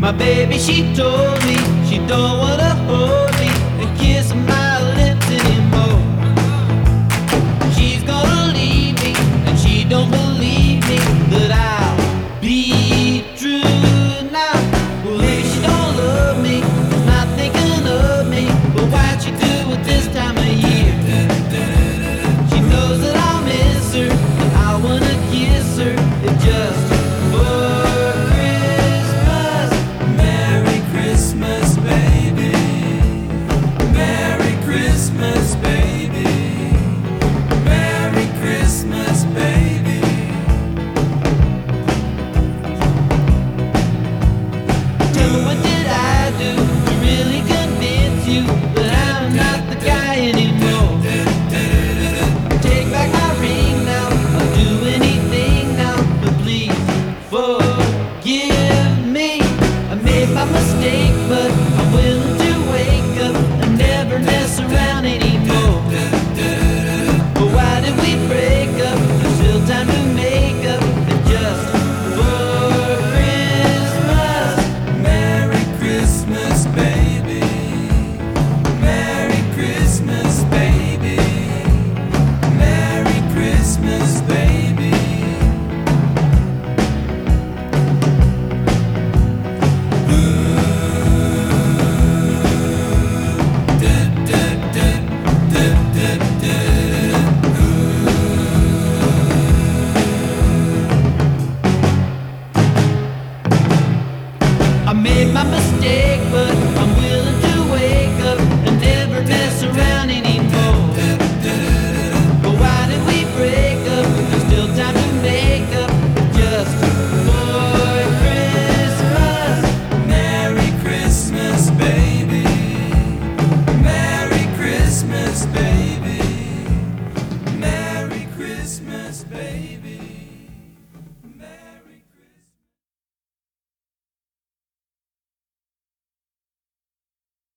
My baby, she told me she don't wanna hold me and kiss my lips anymore. She's gonna leave me and she don't believe me that I'll be true now. Well, maybe she don't love me, not thinking of me, but why'd she do it this time of year? She knows that I'll miss her, I wanna kiss her, it just